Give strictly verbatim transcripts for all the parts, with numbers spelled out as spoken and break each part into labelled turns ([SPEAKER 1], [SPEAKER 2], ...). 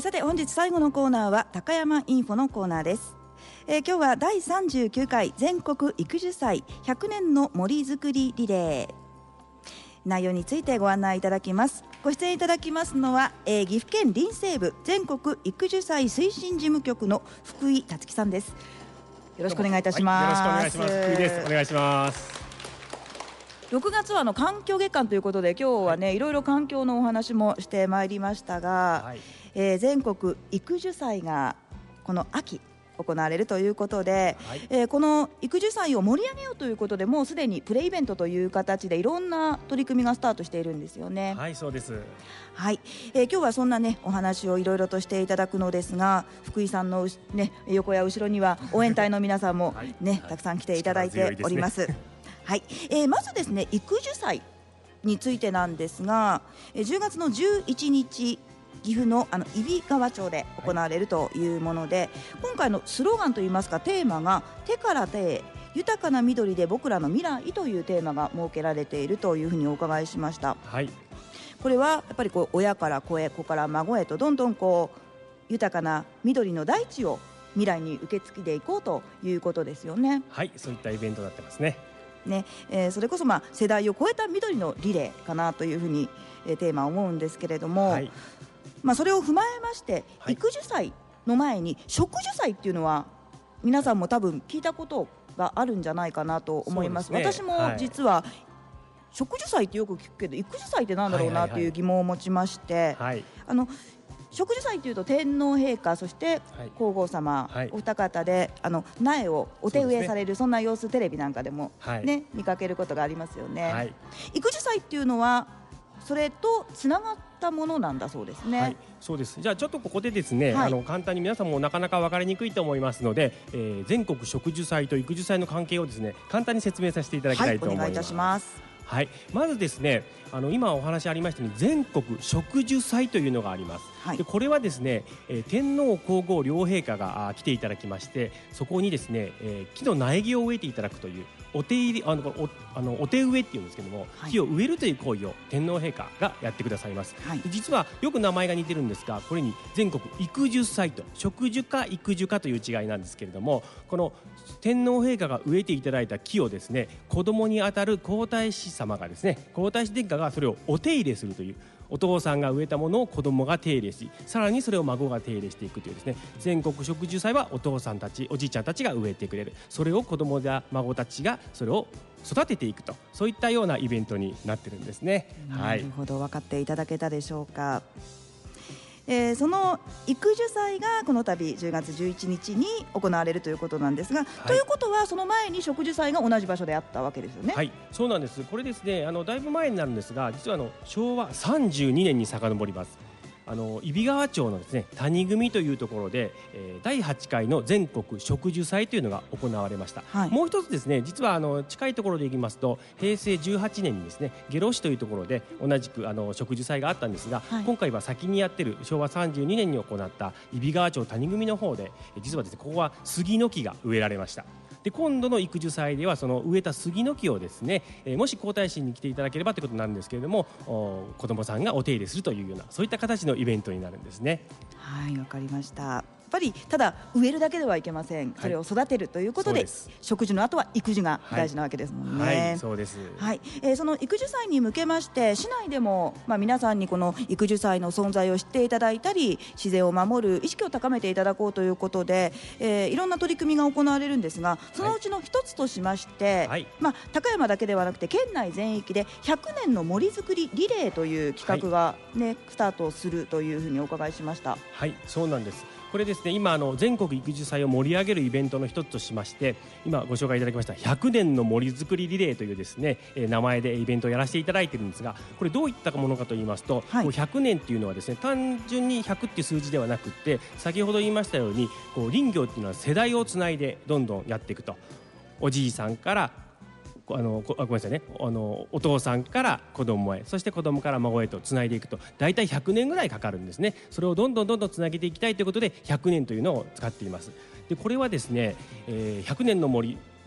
[SPEAKER 1] さて本日最後のコーナーは高山インフォのコーナーです。えー、今日はだいさんじゅうきゅうかい全国育樹祭ひゃくねんの森づくりリレー、内容についてご案内いただきます。ご出演いただきますのは、えー、岐阜県林政部全国育樹祭推進事務局の福井達樹さんです。よろしくお願いいたします。
[SPEAKER 2] はい、よろしくお願いします。福井です。お願いします。
[SPEAKER 1] ろくがつはあの環境月間ということで、今日はね、はい、いろいろ環境のお話もしてまいりましたが、はい、えー、全国育樹祭がこの秋行われるということで、はい、えー、この育樹祭を盛り上げようということで、もうすでにプレイベントという形でいろんな取り組みがスタートしているんですよね。
[SPEAKER 2] はい、そうです。
[SPEAKER 1] はい、えー、今日はそんなねお話をいろいろとしていただくのですが、福井さんの、ね、横や後ろには応援隊の皆さんも、ね、はい、たくさん来ていただいております。はい、えー、まずですね、育樹祭についてなんですが、じゅうがつのじゅういちにち岐阜のあの揖斐川町で行われるというもので、はい、今回のスローガンといいますかテーマが手から手へ豊かな緑で僕らの未来というテーマが設けられているというふうにお伺いしました。
[SPEAKER 2] はい、
[SPEAKER 1] これはやっぱりこう親から子へ子から孫へとどんどんこう豊かな緑の大地を未来に受け継いでいこうということですよね。
[SPEAKER 2] はい、そういったイベントになってますね。
[SPEAKER 1] ねえー、それこそまあ世代を超えた緑のリレーかなというふうに、えー、テーマを思うんですけれども、はい、まあ、それを踏まえまして、はい、育樹祭の前に植樹祭っていうのは皆さんも多分聞いたことがあるんじゃないかなと思います。そうですね、私も実は、はい、植樹祭ってよく聞くけど育樹祭ってなんだろうなという疑問を持ちまして、はいはいはい、あの植樹祭というと天皇陛下そして皇后様、はい、お二方であの苗をお手植えされる そ,、ね、そんな様子テレビなんかでも、はいね、見かけることがありますよね。はい、育樹祭っていうのはそれとつながったものなんだそうですね。はい、
[SPEAKER 2] そうです。じゃあちょっとここでですね、はい、あの簡単に皆さんもなかなか分かりにくいと思いますので、えー、全国植樹祭と育樹祭の関係をですね簡単に説明させていただきたいと思います。はい、お願いいたします。はい、まずですね、あの今お話ありましたように全国植樹祭というのがあります。はい、でこれはですね、えー、天皇皇后両陛下が来ていただきまして、そこにですね、えー、木の苗木を植えていただくというお手入れあの お, あのお手植えっていうんですけども、はい、木を植えるという行為を天皇陛下がやってくださいます。はい、実はよく名前が似てるんですが、これに全国育樹祭と植樹か育樹かという違いなんですけれども、この天皇陛下が植えていただいた木をですね子供にあたる皇太子様がですね皇太子殿下がそれをお手入れするという、お父さんが植えたものを子供が手入れし、さらにそれを孫が手入れしていくというですね、全国植樹祭はお父さんたちおじいちゃんたちが植えてくれる、それを子供や孫たちがそれを育てていくと、そういったようなイベントになってるんですね。
[SPEAKER 1] なるほど、分かっていただけたでしょうか。えー、その育樹祭がこの度じゅうがつじゅういちにちに行われるということなんですが、はい、ということはその前に植樹祭が同じ場所であったわけですよね。
[SPEAKER 2] はい、そうなんです。これですね、あのだいぶ前になるんですが、実はあのしょうわさんじゅうにねんに遡ります。あの揖斐川町のですね谷組というところで、えー、だいはちかいの全国植樹祭というのが行われました。はい、もう一つですね、実はあの近いところでいきますとへいせいじゅうはちねんにですね下呂市というところで同じくあの植樹祭があったんですが、はい、今回は先にやってるしょうわさんじゅうにねんに行った揖斐川町谷組の方で、実はですねここは杉の木が植えられました。で今度の育樹祭ではその植えた杉の木をですね、えー、もし皇太子に来ていただければということなんですけれども、子どもさんがお手入れするというようなそういった形のイベントになるんですね。
[SPEAKER 1] はい、わかりました。やっぱりただ植えるだけではいけません。それを育てるということで、はい、植樹の後は育児が大事なわけですもんね。
[SPEAKER 2] はいはい、そうです。
[SPEAKER 1] はい、えー、その育樹祭に向けまして市内でも、まあ、皆さんにこの育樹祭の存在を知っていただいたり自然を守る意識を高めていただこうということで、えー、いろんな取り組みが行われるんですが、そのうちの一つとしまして、はい、まあ、高山だけではなくて県内全域でひゃくねんの森づくりリレーという企画が、ね、はい、スタートするというふうにお伺いしました。
[SPEAKER 2] はい、そうなんです。これですね、今あの全国育樹祭を盛り上げるイベントの一つとしまして、今ご紹介いただきましたひゃくねんの森づくりリレーというですね、えー、名前でイベントをやらせていただいているんですが、これどういったものかと言いますと、はい、こうひゃくねんっていうのはですね単純にひゃくっていう数字ではなくって先ほど言いましたようにこう林業っていうのは世代をつないでどんどんやっていくと、おじいさんからあのごめんなさいね、あのお父さんから子供へ、そして子供から孫へとつないでいくと大体ひゃくねんぐらいかかるんですね。それをどんどんどんどんつなげていきたいということでひゃくねんというのを使っています。でこれはですね、えー、ひゃくねんの森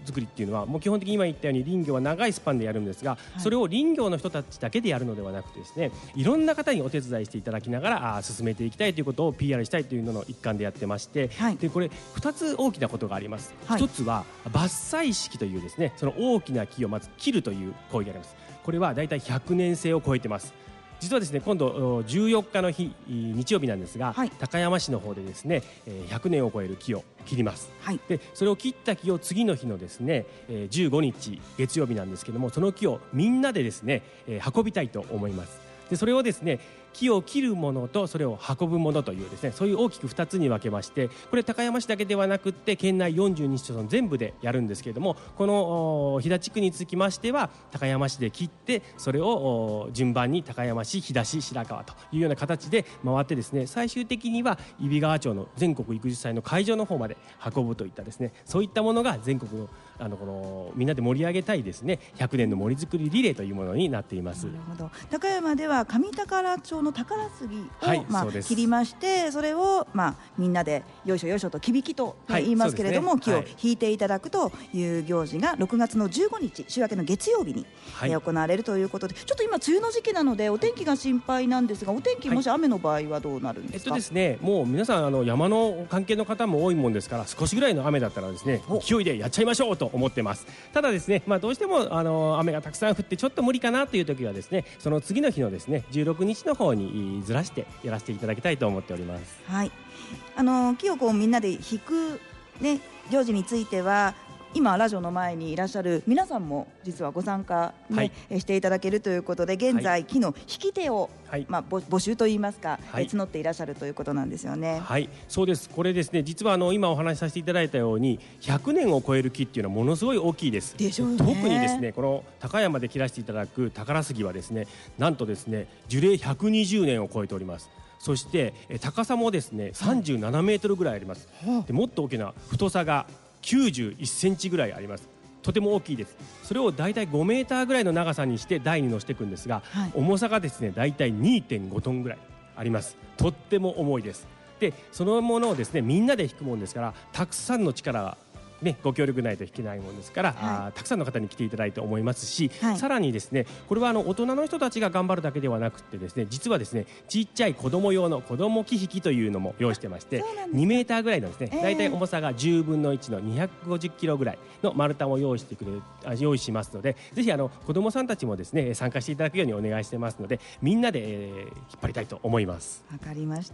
[SPEAKER 2] 作りっていうのはもう基本的に今言ったように林業は長いスパンでやるんですが、はい、それを林業の人たちだけでやるのではなくてですね、いろんな方にお手伝いしていただきながらあ進めていきたいということを ピーアール したいというのの一環でやってまして、はい、でこれふたつ大きなことがあります、はい、ひとつは伐採式というですね、その大きな木をまず切るという行為があります。これはだいたいひゃくねん生を超えてます。実はですね、今度じゅうよっかの日日曜日なんですが、はい、高山市の方でですねひゃくねんを超える木を切ります、はい、でそれを切った木を次の日のですねじゅうごにち月曜日なんですけども、その木をみんなでですね運びたいと思います。でそれをですね木を切るものとそれを運ぶものというですね、そういう大きくふたつに分けまして、これ高山市だけではなくって県内よんじゅうに市町村全部でやるんですけれども、この飛騨地区につきましては高山市で切ってそれを順番に高山市、飛騨市、白川というような形で回ってですね、最終的には揖斐川町の全国育樹祭の会場の方まで運ぶといったですね、そういったものが全国のあのこのみんなで盛り上げたいですねひゃくねんの森づくりリレーというものになっています。
[SPEAKER 1] なるほど。高山では上宝町の宝杉を、はい、まあ、切りまして、それを、まあ、みんなでよいしょよいしょと木引きと、ね、はい、言いますけれども、ね、木を引いていただくという行事がろくがつのじゅうごにち週明けの月曜日に、はい、えー、行われるということで、ちょっと今梅雨の時期なのでお天気が心配なんですが、お天気もし雨の場合はどうなるんですか？
[SPEAKER 2] はい、えっとですね、もう皆さんあの山の関係の方も多いもんですから、少しぐらいの雨だったらですね勢いでやっちゃいましょうと思ってます。ただですね、まあ、どうしてもあの雨がたくさん降ってちょっと無理かなという時はですね、その次の日のですねじゅうろくにちの方にずらしてやらせていただきたいと思っております。
[SPEAKER 1] はい、あの木をこうみんなで引く、ね、行事については今ラジオの前にいらっしゃる皆さんも実はご参加、ね、はい、していただけるということで、現在、はい、木の引き手を、はい、まあ、募集といいますか、はい、募っていらっしゃるということなんですよね。
[SPEAKER 2] はい、そうです。これですね、実はあの今お話しさせていただいたようにひゃくねんを超える木っていうのはものすごい大きいです。
[SPEAKER 1] でしょうね。
[SPEAKER 2] 特にですねこの高山で切らせていただく宝杉はですね、なんとですね樹齢ひゃくにじゅうねんを超えております。そして高さもですねさんじゅうななメートルぐらいあります。でもっと大きな太さがきゅうじゅういっセンチぐらいあります。とても大きいです。それをだいたいごメーターぐらいの長さにして台に乗せていくんですが、はい、重さがですねだいたい にてんごトンぐらいあります。とっても重いです。でそのものをですねみんなで引くもんですから、たくさんの力がね、ご協力ないと引けないものですから、はい、あたくさんの方に来ていただいて思いますし、はい、さらにですねこれはあの大人の人たちが頑張るだけではなくてですね、実はですねちっちゃい子供用の子供木引きというのも用意してまして、にメーターぐらいのですね、えー、だいたい重さがじゅうぶんのいちのにひゃくごじゅっキロぐらいの丸太を用意してくれるあ用意しますので、ぜひあの子供さんたちもですね参加していただくようにお願いしてますので、みんなで、えー、引っ張りたいと思います。
[SPEAKER 1] わかりました、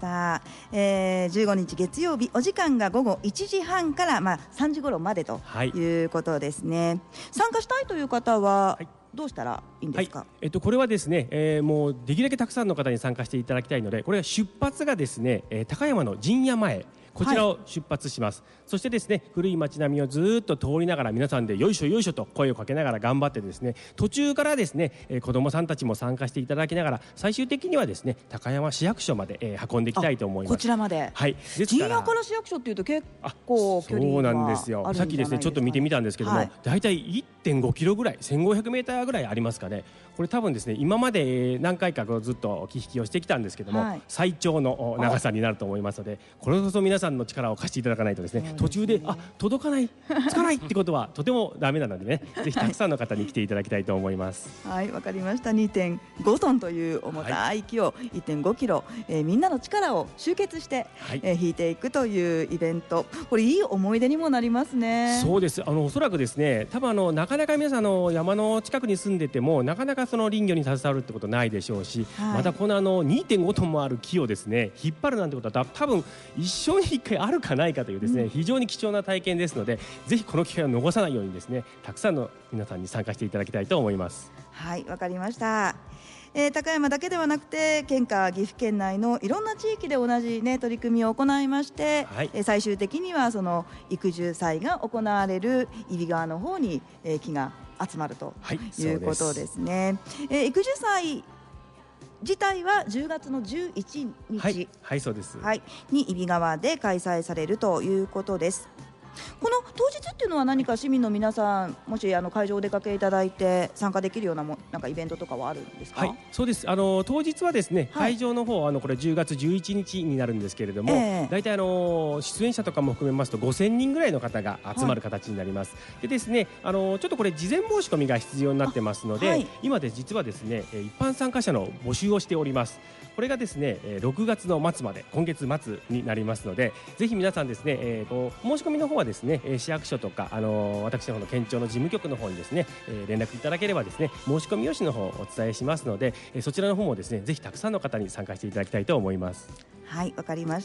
[SPEAKER 1] えー、じゅうごにち月曜日、お時間がごごいちじはんから、まあ、さんじ頃までと、はい、いうことですね。参加したいという方は、はい、どうしたらいいんですか？はい、
[SPEAKER 2] えっと、これはですね、えー、もうできるだけたくさんの方に参加していただきたいので、これは出発がですね、えー、高山の陣屋前こちらを出発します。はい、そしてですね古い町並みをずっと通りながら皆さんでよいしょよいしょと声をかけながら頑張ってですね、途中からですね、えー、子どもさんたちも参加していただきながら、最終的にはですね高山市役所まで、えー、運んでいきたいと思います。
[SPEAKER 1] こちらまで、
[SPEAKER 2] はい、
[SPEAKER 1] 陣屋から市役所っていうと結構距離は
[SPEAKER 2] そうなんですよ。さっきですねちょっと見てみたんですけども、はい、だいたい いってんごキロぐらいせんごひゃくメーターぐらいありますかね。これ多分ですね今まで何回かずっと木引きをしてきたんですけども、はい、最長の長さになると思いますので、これこそ皆さんの力を貸していただかないとですね、途中であ届かないつかないってことはとてもダメなのでね、ぜひたくさんの方に来ていただきたいと思います。
[SPEAKER 1] はい、わかりました。 にてんごトンという重たい木を いってんごキロ、えー、みんなの力を集結して、はい、えー、引いていくというイベント、これいい思い出にもなりますね。
[SPEAKER 2] そうです。あのおそらくですね多分あのなかなか皆さんの山の近くに住んでてもなかなかその林業に携わるってことないでしょうし、はい、またこのあの にてんごトンもある木をですね引っ張るなんてことは多分一生に一回あるかないかというですね、うん、非常に貴重な体験ですので、ぜひこの機会を逃さないようにですねたくさんの皆さんに参加していただきたいと思います。
[SPEAKER 1] はい、わかりました。えー、高山だけではなくて県下岐阜県内のいろんな地域で同じ、ね、取り組みを行いまして、はい、えー、最終的にはその育樹祭が行われる揖斐川の方に、えー、木が集まるということですね。えー、育樹祭自体はじゅうがつのじゅういちにち、
[SPEAKER 2] はい、はい、そうです、
[SPEAKER 1] はい、に揖斐川で開催されるということです。 この当日っていうのは何か市民の皆さんもしあの会場お出かけいただいて参加できるようなもなんかイベントとかはあるんですか？
[SPEAKER 2] はい、そうです。あの当日はですね、はい、会場の方あのこれじゅうがつじゅういちにちになるんですけれども、えー、大体あの出演者とかも含めますとごせんにんぐらいの方が集まる形になります。はい、でですね、あのちょっとこれ事前申し込みが必要になってますので、はい、今で実はですね一般参加者の募集をしております。これがですねろくがつの末まで今月末になりますので、ぜひ皆さんですね、えー、と申し込みの方はですね市役所とかあの私の方の県庁の事務局の方にですね、えー、連絡いただければですね申し込み用紙の方をお伝えしますので、えー、そちらの方もですねぜひたくさんの方に参加していただきたいと思います。
[SPEAKER 1] はい、わかりました。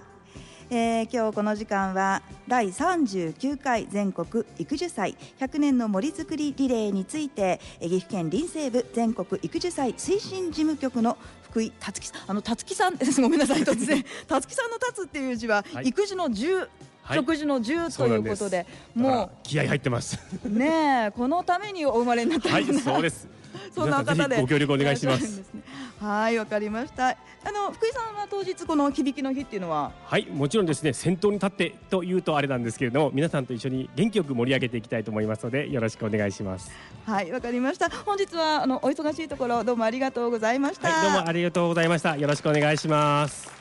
[SPEAKER 1] えー、今日この時間はだいさんじゅうきゅうかい全国育樹祭ひゃくねんの森づくりリレーについて、岐阜県林政部全国育樹祭推進事務局の福井達樹さん、あの達樹さんごめんなさい突然達樹さんの達っていう字は、はい、育樹の樹、はい、植樹の樹ということで、
[SPEAKER 2] もう気合入ってます
[SPEAKER 1] ねえ、このためにお生まれになったような、
[SPEAKER 2] はい、そうです
[SPEAKER 1] そんな方で
[SPEAKER 2] ご協力お願いします。
[SPEAKER 1] はい、わかりました。あの福井さんは当日この響きの日っていうのは、
[SPEAKER 2] はい、もちろんですね先頭に立ってというとあれなんですけれども、皆さんと一緒に元気よく盛り上げていきたいと思いますのでよろしくお願いします。
[SPEAKER 1] はい、わかりました。本日はあのお忙しいところどうもありがとうございました。
[SPEAKER 2] はい、どうもありがとうございました。よろしくお願いします。